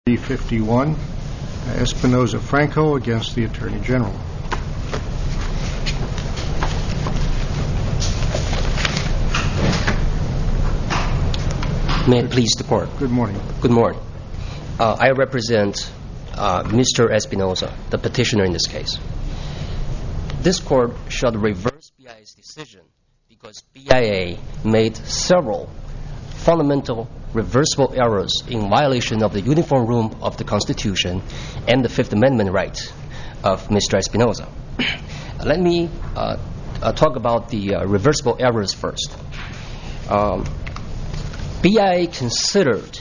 D51, Espinoza-Franco against the Attorney General. May it please the Court. Good morning. Good morning. I represent Mr. Espinoza, the petitioner in this case. This Court should reverse BIA's decision because BIA made several fundamental reversible errors in violation of the uniform rule of the Constitution and the Fifth Amendment right of Mr. Espinoza. Let me talk about the reversible errors first. BIA considered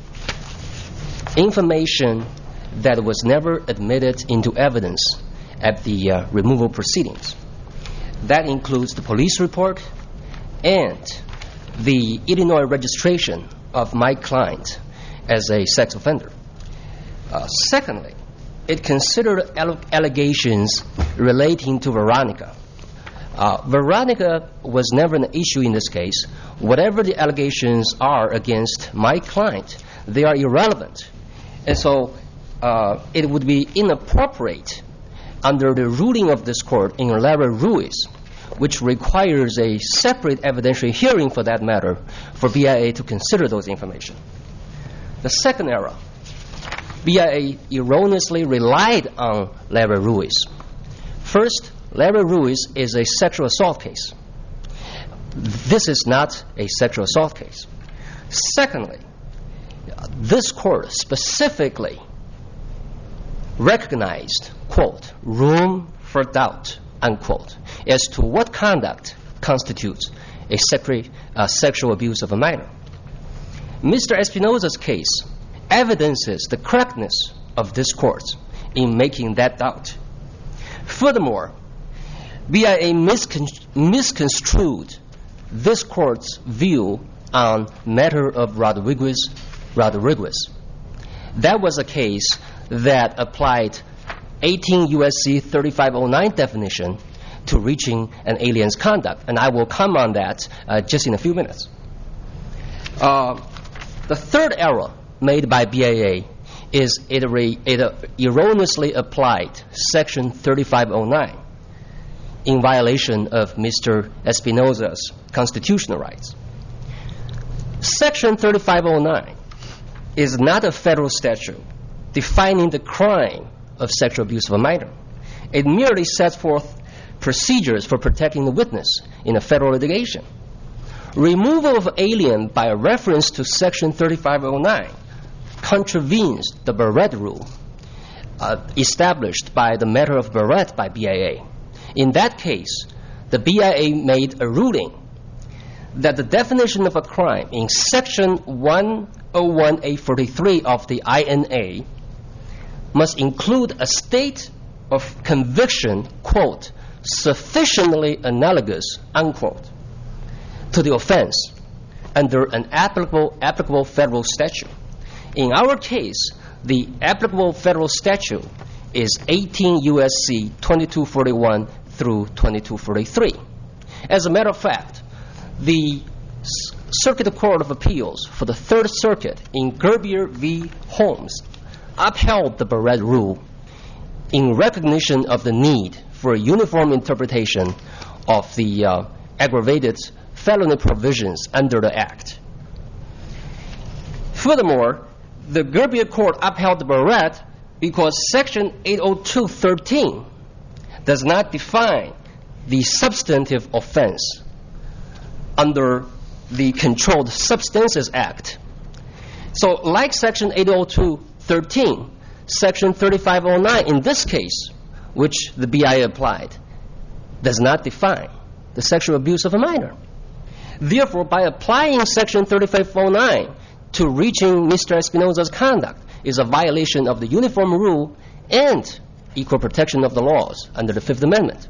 information that was never admitted into evidence at the removal proceedings. That includes the police report and the Illinois registration of my client as a sex offender. Secondly, it considered allegations relating to Veronica. Veronica was never an issue in this case. Whatever the allegations are against my client, they are irrelevant. And so it would be inappropriate under the ruling of this Court in Lara-Ruiz, which requires a separate evidentiary hearing for that matter, for BIA to consider those information. The second error, BIA erroneously relied on Lara-Ruiz. First, Lara-Ruiz is a sexual assault case. This is not a sexual assault case. Secondly, this Court specifically recognized, quote, room for doubt, unquote, as to what conduct constitutes a sexual abuse of a minor. Mr. Espinoza's case evidences the correctness of this Court in making that doubt. Furthermore, BIA misconstrued this Court's view on matter of Rodriguez. That was a case that applied 18 U.S.C. 3509 definition to reaching an alien's conduct, and I will come on that just in a few minutes. The third error made by BIA is it erroneously applied Section 3509 in violation of Mr. Espinoza's constitutional rights. Section 3509 is not a federal statute defining the crime of sexual abuse of a minor. It merely sets forth procedures for protecting the witness in a federal litigation. Removal of alien by a reference to Section 3509 contravenes the Barrett rule established by the matter of Barrett by BIA. In that case, the BIA made a ruling that the definition of a crime in Section 101A43 of the INA must include a state of conviction, quote, sufficiently analogous, unquote, to the offense under an applicable federal statute. In our case, the applicable federal statute is 18 U.S.C. 2241 through 2243. As a matter of fact, the Circuit Court of Appeals for the Third Circuit in Gerbier v. Holmes upheld the Barrett rule in recognition of the need for a uniform interpretation of the aggravated felony provisions under the Act. Furthermore, the Gerbier Court upheld the Barrett because Section 802.13 does not define the substantive offense under the Controlled Substances Act. So like Section 802.13, Section 3509 in this case, which the BIA applied, does not define the sexual abuse of a minor. Therefore, by applying Section 3509 to reaching Mr. Espinoza's conduct is a violation of the uniform rule and equal protection of the laws under the Fifth Amendment.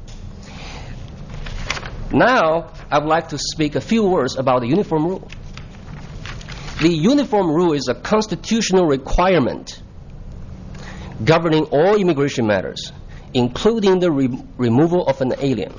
Now, I would like to speak a few words about the uniform rule. The uniform rule is a constitutional requirement governing all immigration matters, including the removal of an alien.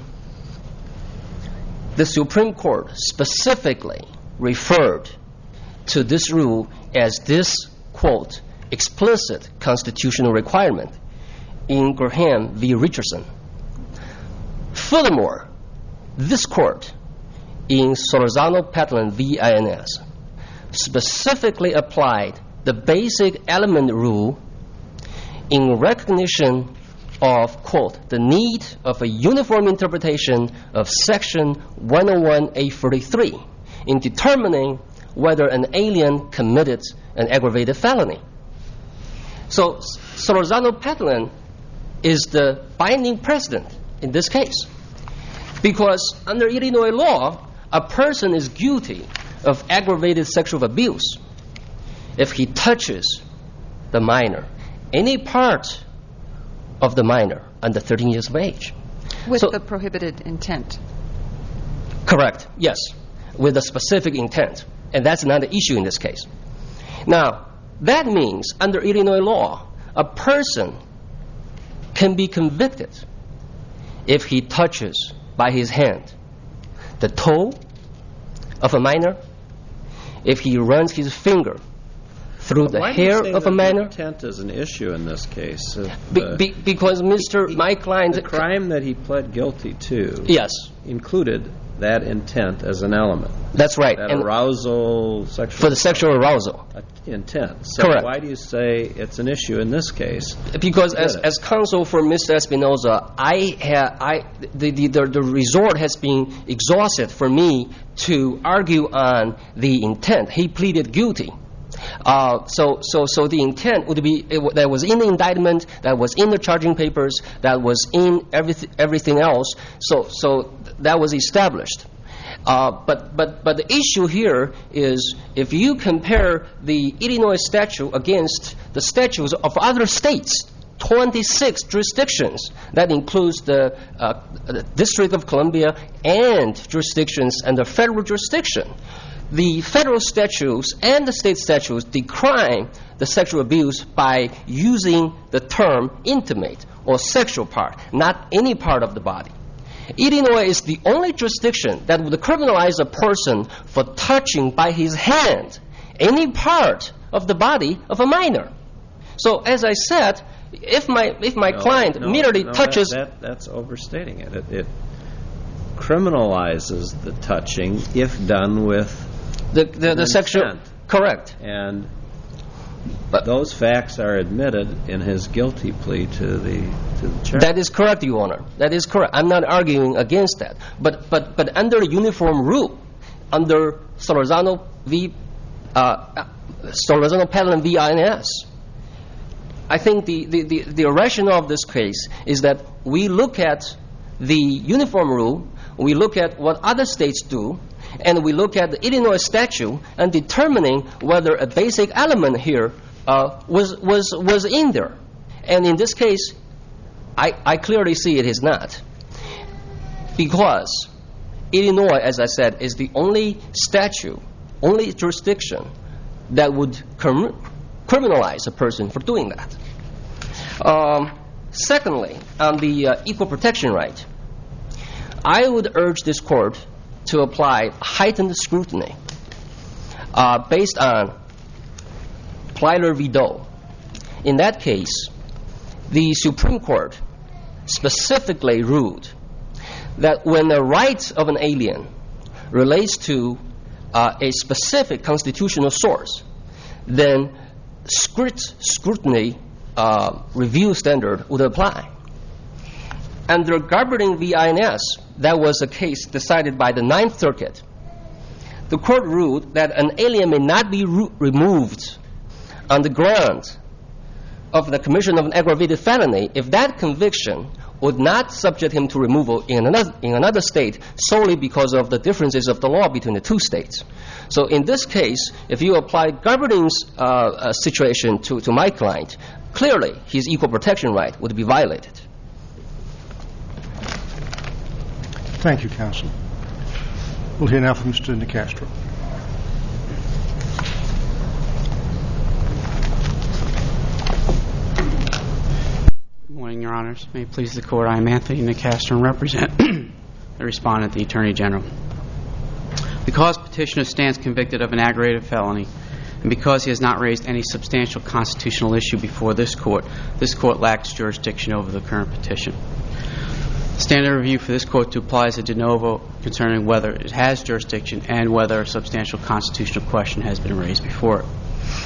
The Supreme Court specifically referred to this rule as this, quote, explicit constitutional requirement in Graham v. Richardson. Furthermore, this court in Solorzano-Patlan v. INS specifically applied the basic element rule in recognition of, quote, the need of a uniform interpretation of Section 101A43 in determining whether an alien committed an aggravated felony. So Solorzano-Patlan is the binding precedent in this case, because under Illinois law, a person is guilty of aggravated sexual abuse if he touches the minor, any part of the minor under 13 years of age. With the prohibited intent. Correct, yes, with a specific intent. And that's not an issue in this case. Now, that means under Illinois law, a person can be convicted if he touches by his hand the toe of a minor, if he runs his finger through the hair of a minor. Intent is an issue in this case. Because my client... The crime that he pled guilty to yes, included that intent as an element. That's right. That arousal, sexual... For the sexual arousal. Intent. So correct. Why do you say it's an issue in this case? Because as counsel for Mr. Espinoza, the resort has been exhausted for me to argue on the intent. He pleaded guilty. So the intent would be that was in the indictment, that was in the charging papers, that was in everything else. So that was established. But the issue here is if you compare the Illinois statute against the statutes of other states, 26 jurisdictions, that includes the District of Columbia and jurisdictions under federal jurisdiction. The federal statutes and the state statutes decry the sexual abuse by using the term intimate or sexual part, not any part of the body. Illinois is the only jurisdiction that would criminalize a person for touching by his hand any part of the body of a minor. So as I said, if my client merely touches... That's overstating it. It criminalizes the touching if done with the sexual... intent. Correct. And those facts are admitted in his guilty plea to the charge. That is correct, Your Honor. That is correct. I'm not arguing against that. But under the uniform rule, under Solorzano-Patlan v. INS, I think the rationale of this case is that we look at the uniform rule, we look at what other states do, and we look at the Illinois statute and determining whether a basic element here was in there. And in this case, I clearly see it is not. Because Illinois, as I said, is the only statute, only jurisdiction that would criminalize a person for doing that. Secondly, on the equal protection right, I would urge this court to apply heightened scrutiny based on Plyler v. Doe. In that case, the Supreme Court specifically ruled that when the rights of an alien relates to a specific constitutional source, then scrutiny review standard would apply. Under Garberding v. INS, that was a case decided by the Ninth Circuit. The court ruled that an alien may not be removed on the ground of the commission of an aggravated felony if that conviction would not subject him to removal in another state solely because of the differences of the law between the two states. So in this case, if you apply Garberding's situation to my client, clearly his equal protection right would be violated. Thank you, counsel. We'll hear now from Mr. Nicastro. Good morning, Your Honors. May it please the Court, I am Anthony Nicastro and represent the respondent, the Attorney General. Because petitioner stands convicted of an aggravated felony And because he has not raised any substantial constitutional issue before this court lacks jurisdiction over the current petition. Standard review for this court to apply is a de novo concerning whether it has jurisdiction and whether a substantial constitutional question has been raised before it.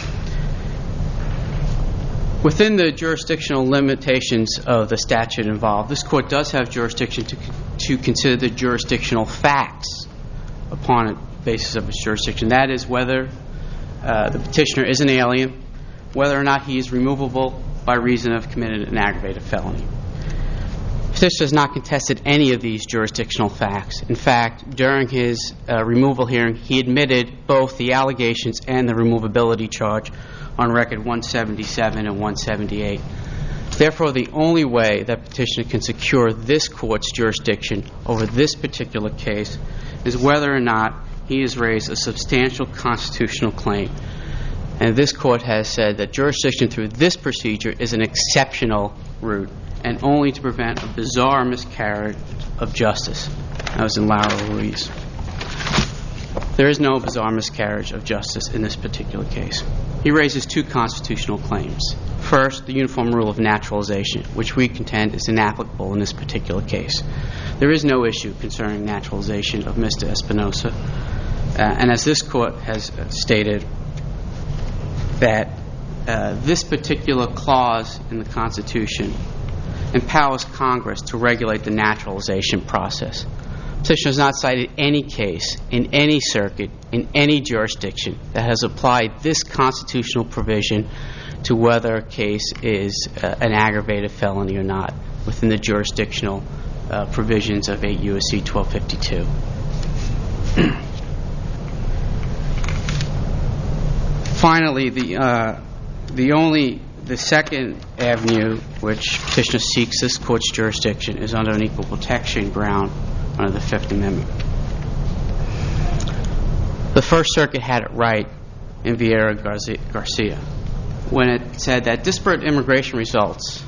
Within the jurisdictional limitations of the statute involved, this court does have jurisdiction to consider the jurisdictional facts upon the basis of its jurisdiction. That is whether the petitioner is an alien, whether or not he is removable by reason of committed an aggravated felony. The petitioner has not contested any of these jurisdictional facts. In fact, during his removal hearing, he admitted both the allegations and the removability charge on record 177 and 178. Therefore, the only way that petitioner can secure this court's jurisdiction over this particular case is whether or not he has raised a substantial constitutional claim. And this court has said that jurisdiction through this procedure is an exceptional route and only to prevent a bizarre miscarriage of justice. That was in Lara Ruiz. There is no bizarre miscarriage of justice in this particular case. He raises two constitutional claims. First, the uniform rule of naturalization, which we contend is inapplicable in this particular case. There is no issue concerning naturalization of Mr. Espinoza. And as this court has stated, that this particular clause in the Constitution empowers Congress to regulate the naturalization process. Petitioner has not cited any case in any circuit, in any jurisdiction, that has applied this constitutional provision to whether a case is an aggravated felony or not within the jurisdictional provisions of 8 U.S.C. 1252. Finally, the second avenue which petitioner seeks this court's jurisdiction is under an equal protection ground under the Fifth Amendment. The First Circuit had it right in Vieira Garcia when it said that disparate immigration results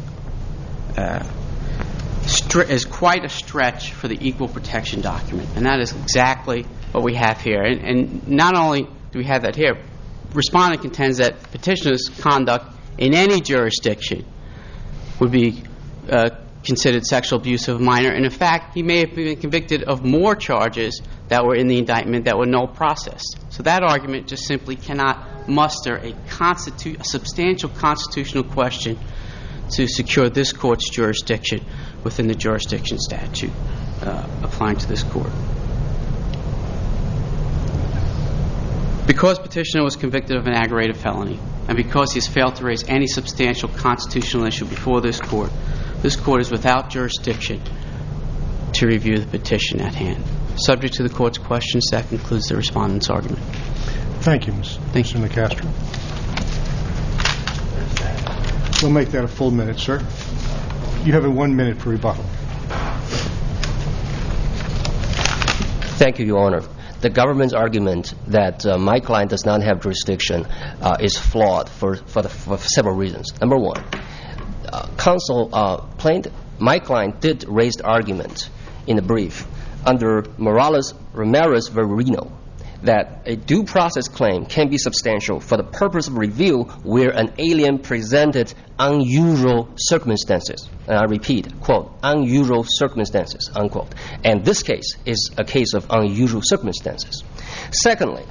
is quite a stretch for the equal protection document, and that is exactly what we have here. And not only do we have that here, respondent contends that petitioner's conduct in any jurisdiction would be considered sexual abuse of a minor, and in fact, he may have been convicted of more charges that were in the indictment that were no process. So that argument just simply cannot muster a substantial constitutional question to secure this court's jurisdiction within the jurisdiction statute applying to this court. Because petitioner was convicted of an aggravated felony, and because he has failed to raise any substantial constitutional issue before this court is without jurisdiction to review the petition at hand. Subject to the court's questions, that concludes the respondent's argument. Thank you, Mr. Nicastro. We'll make that a full minute, sir. You have a 1 minute for rebuttal. Thank you, Your Honor. The government's argument that my client does not have jurisdiction is flawed for several reasons. Number one, my client did raise the argument in the brief under Morales-Ramirez-Verino that a due process claim can be substantial for the purpose of review where an alien presented unusual circumstances. And I repeat, quote, unusual circumstances, unquote. And this case is a case of unusual circumstances. Secondly,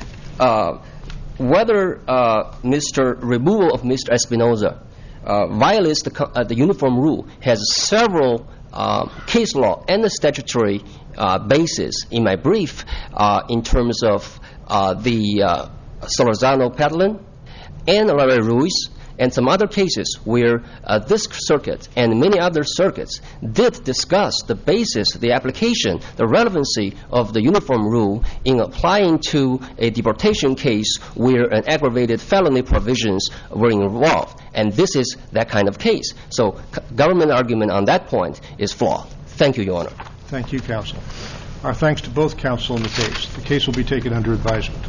whether removal of Mr. Espinoza violates the uniform rule has several case law and the statutory basis in my brief in terms of the Solorzano-Padlin and Lara Ruiz and some other cases where this circuit and many other circuits did discuss the basis, the application, the relevancy of the uniform rule in applying to a deportation case where an aggravated felony provisions were involved. And this is that kind of case. So government argument on that point is flawed. Thank you, Your Honor. Thank you, counsel. Our thanks to both counsel in the case. The case will be taken under advisement.